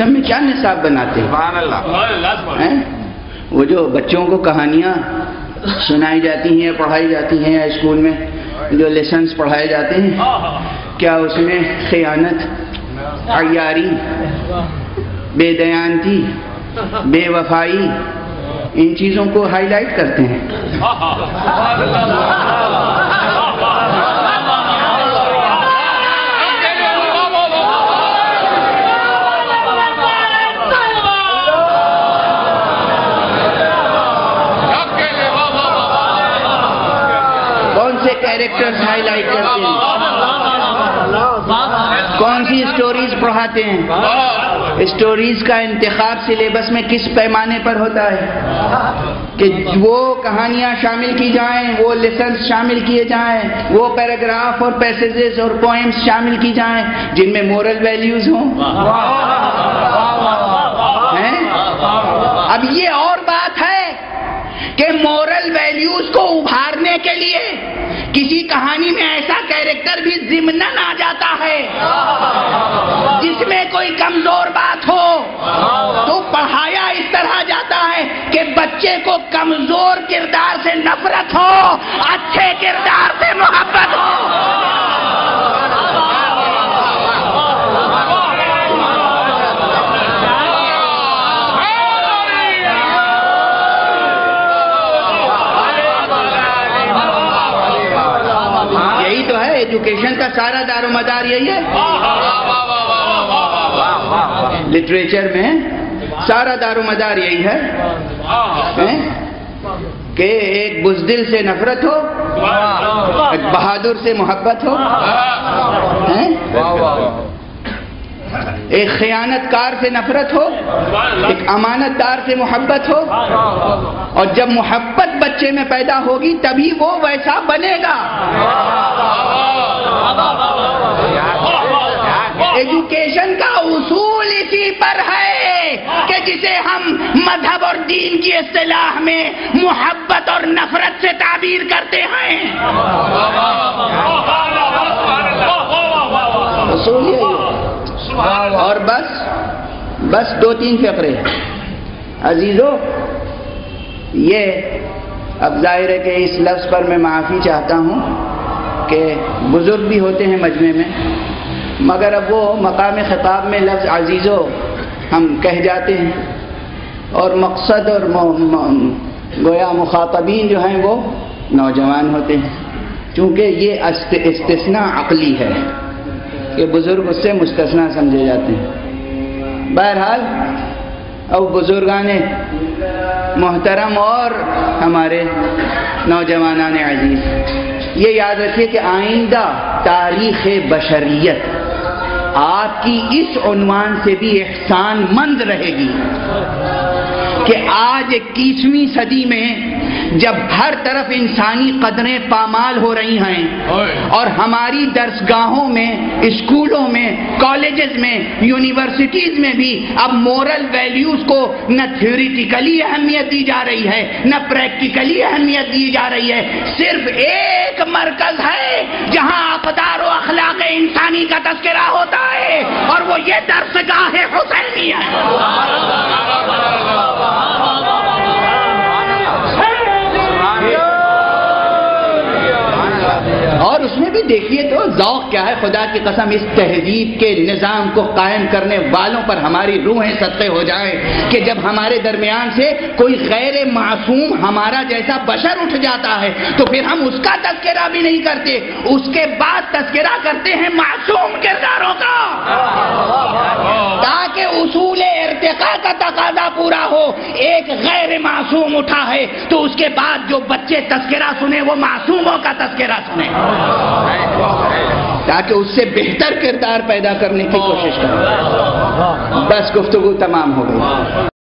System میں کیا نصاب بناتے ہیں؟ وہ جو بچوں کو کہانیاں سنائی جاتی ہیں پڑھائی جاتی ہیں اسکول میں جو لیسنس پڑھائے جاتے ہیں کیا اس میں خیانت عیاری بے دیانتی بے وفائی ان چیزوں کو ہائی لائٹ کرتے ہیں؟ کون سے کیریکٹرز ہائی لائٹ کرتے ہیں؟ کون سی اسٹوریز پڑھاتے ہیں؟ اسٹوریز کا انتخاب سلیبس میں کس پیمانے پر ہوتا ہے کہ وہ کہانیاں شامل کی جائیں، وہ لیسنس شامل کیے جائیں، وہ پیراگراف اور پیسیجز اور پوئمز شامل کی جائیں جن میں مورل ویلیوز ہوں؟ اب یہ اور بات ہے کہ مورل ویلیوز کو ابھارنے کے لیے کسی کہانی میں ایسا کیریکٹر بھی ضمناً آ جاتا ہے جس میں کوئی کمزور بات ہو تو پڑھایا اس طرح جاتا ہے کہ بچے کو کمزور کردار سے نفرت ہو، اچھے کردار سے محبت ہو۔ ایجوکیشن کا سارا دار و مدار یہی ہے، لٹریچر میں سارا دار و مدار یہی ہے کہ ایک بزدل سے نفرت ہو، ایک بہادر سے محبت ہو، ایک خیانت کار سے نفرت ہو، ایک امانت دار سے محبت ہو، اور جب محبت بچے میں پیدا ہوگی تبھی وہ ویسا بنے گا۔ ایجوکیشن کا اصول اسی پر ہے کہ جسے ہم مذہب اور دین کی اصطلاح میں محبت اور نفرت سے تعبیر کرتے ہیں۔ اصول یہی، اور بس دو تین فقرے عزیزو، یہ اب ظاہر ہے کہ اس لفظ پر میں معافی چاہتا ہوں کہ بزرگ بھی ہوتے ہیں مجمع میں، مگر اب وہ مقام خطاب میں لفظ عزیزو ہم کہہ جاتے ہیں، اور مقصد اور گویا مخاطبین جو ہیں وہ نوجوان ہوتے ہیں، چونکہ یہ استثناء عقلی ہے کہ بزرگ اس سے مستثنیٰ سمجھے جاتے ہیں۔ بہرحال اب بزرگان محترم اور ہمارے نوجوانان عزیز، یہ یاد رکھیے کہ آئندہ تاریخ بشریت آپ کی اس عنوان سے بھی احسان مند رہے گی کہ آج 21ویں صدی میں جب ہر طرف انسانی قدریں پامال ہو رہی ہیں اور ہماری درسگاہوں میں، اسکولوں میں، کالجز میں، یونیورسٹیز میں بھی اب مورل ویلیوز کو نہ تھیوریٹیکلی اہمیت دی جا رہی ہے نہ پریکٹیکلی اہمیت دی جا رہی ہے۔ صرف ایک مرکز ہے جہاں اقدار و اخلاق انسانی کا تذکرہ ہوتا ہے، اور وہ یہ درسگاہ حسینی ہے۔ اور اس میں بھی دیکھیے تو ذوق کیا ہے، خدا کی قسم اس تہذیب کے نظام کو قائم کرنے والوں پر ہماری روحیں صدقے ہو جائیں کہ جب ہمارے درمیان سے کوئی غیر معصوم ہمارا جیسا بشر اٹھ جاتا ہے تو پھر ہم اس کا تذکرہ بھی نہیں کرتے، اس کے بعد تذکرہ کرتے ہیں معصوم کرداروں کا، تاکہ اصول ارتقاء کا تقاضا پورا ہو۔ ایک غیر معصوم اٹھا ہے تو اس کے بعد جو بچے تذکرہ سنیں وہ معصوموں کا تذکرہ سنیں، تاکہ اس سے بہتر کردار پیدا کرنے کی کوشش کریں۔ بس گفتگو تمام ہو گئی۔